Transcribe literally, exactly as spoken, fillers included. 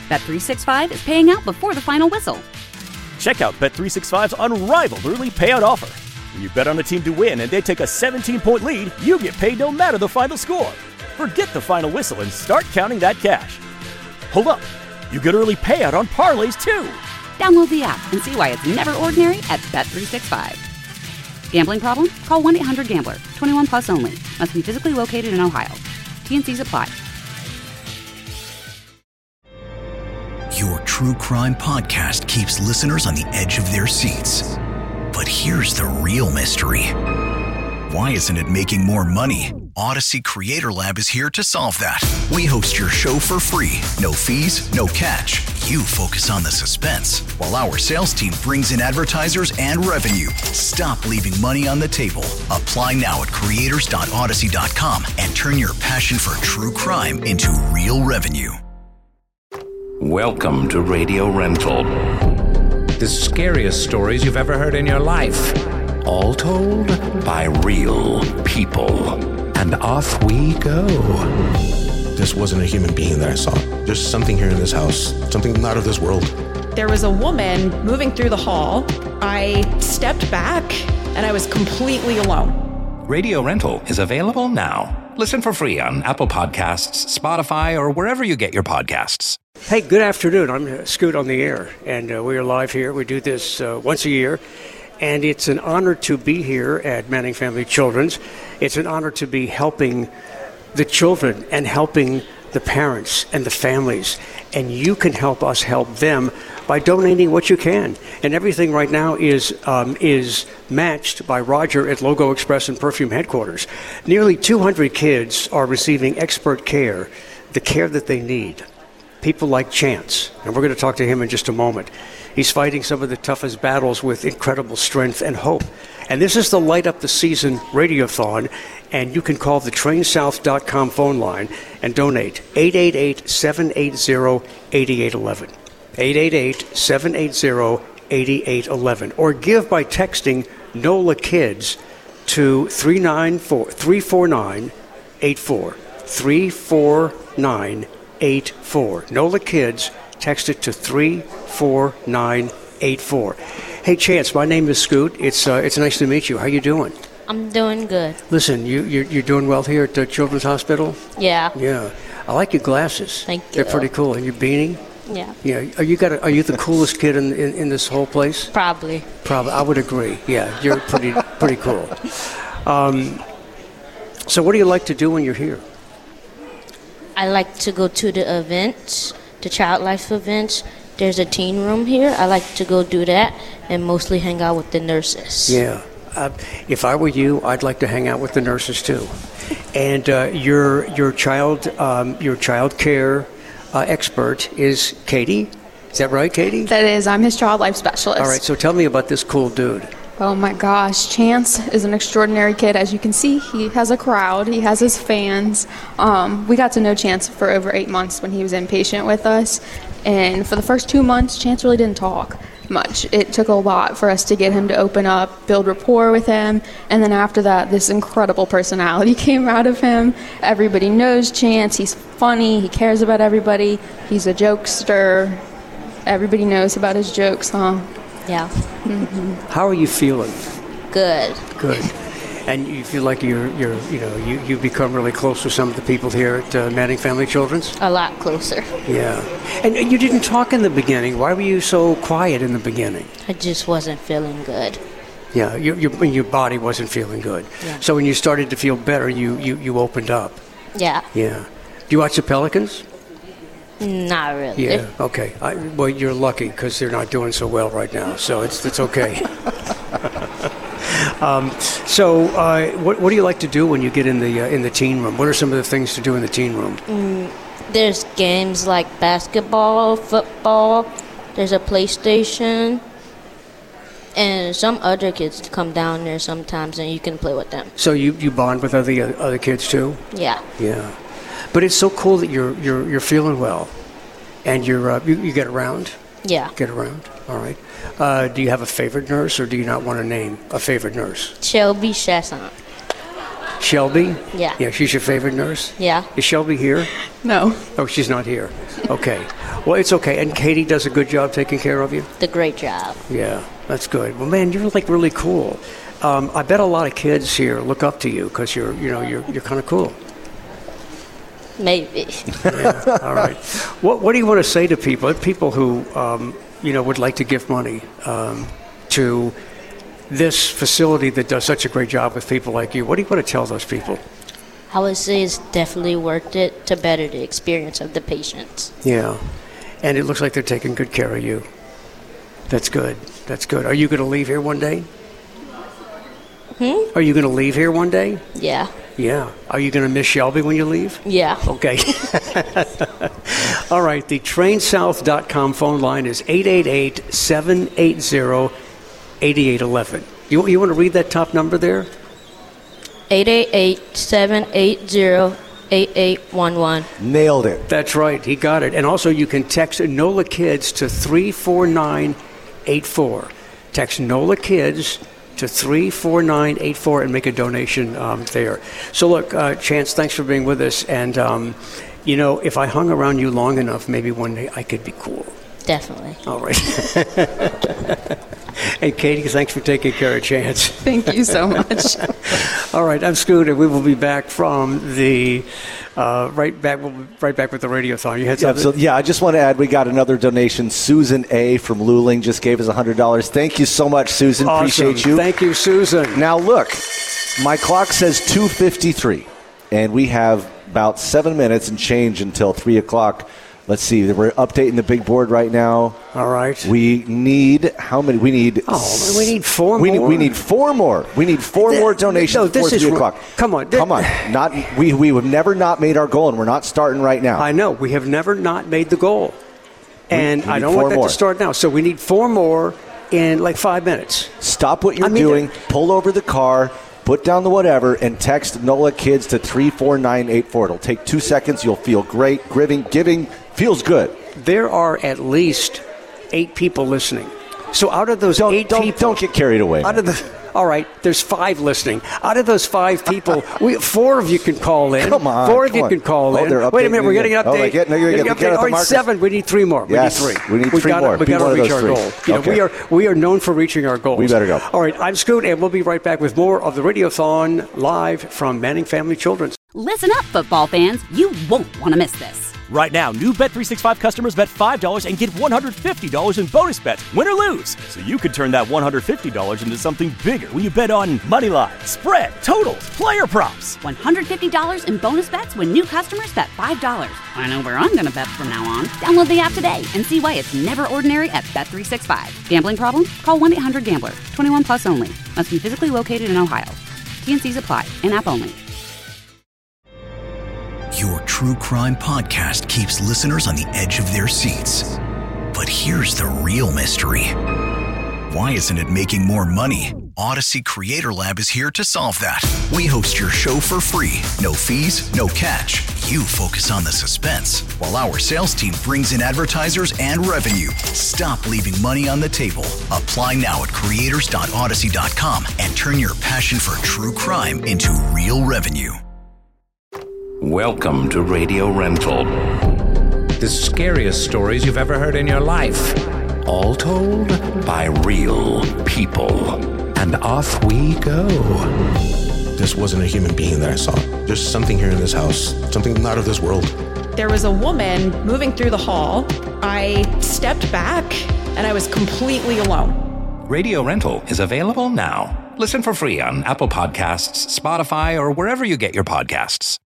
Bet three sixty-five is paying out before the final whistle. Check out Bet three sixty-five's unrivaled early payout offer. When you bet on a team to win and they take a seventeen-point lead, you get paid no matter the final score. Forget the final whistle and start counting that cash. Hold up. You get early payout on parlays, too. Download the app and see why it's never ordinary at Bet three sixty-five. Gambling problem? Call one eight hundred gambler. twenty-one plus only. Must be physically located in Ohio. T N Cs apply. Your true crime podcast keeps listeners on the edge of their seats. But here's the real mystery. Why isn't it making more money? Odyssey Creator Lab is here to solve that. We host your show for free. No fees, no catch. You focus on the suspense, while our sales team brings in advertisers and revenue. Stop leaving money on the table. Apply now at creators dot odyssey dot com and turn your passion for true crime into real revenue. Welcome to Radio Rental. The scariest stories you've ever heard in your life. All told by real people. And off we go. This wasn't a human being that I saw. There's something here in this house, something not of this world. There was a woman moving through the hall. I stepped back and I was completely alone. Radio Rental is available now. Listen for free on Apple Podcasts, Spotify, or wherever you get your podcasts. Hey, good afternoon. I'm Scoot on the air, and uh, we are live here. We do this uh, once a year, and it's an honor to be here at Manning Family Children's. It's an honor to be helping the children and helping the parents and the families, and you can help us help them by donating what you can. And everything right now is um, is matched by Roger at Logo Express and Perfume headquarters. Nearly two hundred kids are receiving expert care, the care that they need. People like Chance, and we're going to talk to him in just a moment. He's fighting some of the toughest battles with incredible strength and hope. And this is the Light Up the Season Radiothon, and you can call the train south dot com phone line and donate eight eight eight, seven eight zero, eight eight one one. eight eight eight, seven eight zero, eight eight one one. Or give by texting NOLA Kids to three nine four, three four nine eight four. three four nine eight four. NOLA Kids, text it to three four nine eight four. Hey, Chance, my name is Scoot. It's uh, it's nice to meet you. How you doing? I'm doing good. Listen, you, you're, you're doing well here at the Children's Hospital? Yeah. Yeah. I like your glasses. Thank you. They're pretty cool. And your beanie? Yeah. Yeah. Are you got? A, are you the coolest kid in, in, in this whole place? Probably. Probably. I would agree. Yeah, you're pretty pretty cool. Um, so what do you like to do when you're here? I like to go to the events, the Child Life events. There's a teen room here. I like to go do that and mostly hang out with the nurses. Yeah. Uh, if I were you, I'd like to hang out with the nurses too. And uh, your your child um, your child care uh, expert is Katie. Is that right, Katie? That is. I'm his child life specialist. All right. So tell me about this cool dude. Oh my gosh, Chance is an extraordinary kid. As you can see, he has a crowd. He has his fans. Um, we got to know Chance for over eight months when he was inpatient with us. And for the first two months, Chance really didn't talk much. It took a lot for us to get him to open up, build rapport with him. And then after that, this incredible personality came out of him. Everybody knows Chance. He's funny. He cares about everybody. He's a jokester. Everybody knows about his jokes, huh? Yeah. Mm-hmm. How are you feeling? Good. Good. And you feel like you're, you're, you know, you, you've become really close with some of the people here at uh, Manning Family Children's? A lot closer. Yeah. And you didn't talk in the beginning. Why were you so quiet in the beginning? I just wasn't feeling good. Yeah, your, your, your body wasn't feeling good. Yeah. So when you started to feel better, you, you, you opened up. Yeah. Yeah. Do you watch the Pelicans? Not really. Yeah, okay. I, well, you're lucky because they're not doing so well right now, so it's it's okay. um, so, uh, what what do you like to do when you get in the uh, in the teen room? What are some of the things to do in the teen room? Mm, there's games like basketball, football. There's a PlayStation, and some other kids come down there sometimes, and you can play with them. So you, you bond with other other kids too? Yeah. Yeah. But it's so cool that you're you're you're feeling well, and you're uh, you, you get around. Yeah. Get around. All right. Uh, do you have a favorite nurse, or do you not want to name a favorite nurse? Shelby Chasson. Shelby? Yeah. Yeah, she's your favorite nurse? Yeah. Is Shelby here? No. Oh, she's not here. Okay. Well, it's okay. And Katie does a good job taking care of you? The great job. Yeah, that's good. Well, man, you're like really cool. Um, I bet a lot of kids here look up to you because you're, you know, you're you're kind of cool. Maybe. Yeah. All right. What What do you want to say to people? People who, um, you know, would like to give money um, to this facility that does such a great job with people like you. What do you want to tell those people? I would say it's definitely worth it to better the experience of the patients. Yeah. And it looks like they're taking good care of you. That's good. That's good. Are you going to leave here one day? Hmm? Are you going to leave here one day? Yeah. Yeah. Are you going to miss Shelby when you leave? Yeah. Okay. All right. The train south dot com phone line is eight eight eight, seven eight zero, eight eight one one. You, you want to read that top number there? eight eight eight, seven eight zero, eight eight one one. Nailed it. That's right. He got it. And also you can text NOLA Kids to three four nine eight four. Text NOLA Kids to three four nine eight four and make a donation um, there. So look, uh, Chance, thanks for being with us. And, um, you know, if I hung around you long enough, maybe one day I could be cool. Definitely. All right. Hey, Katie, thanks for taking care of Chance. Thank you so much. All right, I'm Scooter. We will be back from the uh, right back. We'll be right back with the Radiothon. You had Yeah, something? so, yeah, I just want to add we got another donation. Susan A. from Luling just gave us one hundred dollars. Thank you so much, Susan. Awesome. Appreciate you. Thank you, Susan. Now, look, my clock says two fifty-three, and we have about seven minutes and change until three o'clock. Let's see. We're updating the big board right now. All right. We need how many? We need. Oh, we need four we more. Need, we need four more. We need four Th- more donations no, before this three is, o'clock. Come on, come on. Not we. We have never not made our goal, and we're not starting right now. I know we have never not made the goal, and we I need don't four want that more. to start now. So we need four more in like five minutes. Stop what you're I mean, doing. Pull over the car. Put down the whatever and text NOLA Kids to three four nine eight four. It'll take two seconds. You'll feel great. Giving, giving feels good. There are at least eight people listening. So out of those don't, eight don't, people, don't get carried away. Out of the, all right, there's five listening. Out of those five people, we, four of you can call in. Come on, four of come you on. can call Oh, in. they're Wait a minute, we're getting an Oh, update. they're getting- they're getting- Getting get update. out the All right, markers. seven. We need three more. Yes, we need three. we need we three gotta, more. We Be got one to of reach those our three. goal. You know, Okay. we are we are known for reaching our goals. We better go. All right, I'm Scoot, and we'll be right back with more of the Radiothon live from Manning Family Children's. Listen up, football fans. You won't want to miss this. Right now, new Bet three sixty-five customers bet five dollars and get one hundred fifty dollars in bonus bets, win or lose. So you could turn that one hundred fifty dollars into something bigger when you bet on money line, spread, totals, player props. one hundred fifty dollars in bonus bets when new customers bet five dollars. I know where I'm going to bet from now on. Download the app today and see why it's never ordinary at Bet three sixty-five. Gambling problem? Call one eight hundred gambler. twenty-one plus only. Must be physically located in Ohio. T N Cs apply. In-app only. Your true crime podcast keeps listeners on the edge of their seats. But here's the real mystery. Why isn't it making more money? Odyssey Creator Lab is here to solve that. We host your show for free. No fees, no catch. You focus on the suspense, while our sales team brings in advertisers and revenue. Stop leaving money on the table. Apply now at creators dot odyssey dot com and turn your passion for true crime into real revenue. Welcome to Radio Rental. The scariest stories you've ever heard in your life. All told by real people. And off we go. This wasn't a human being that I saw. There's something here in this house, something not of this world. There was a woman moving through the hall. I stepped back and I was completely alone. Radio Rental is available now. Listen for free on Apple Podcasts, Spotify, or wherever you get your podcasts.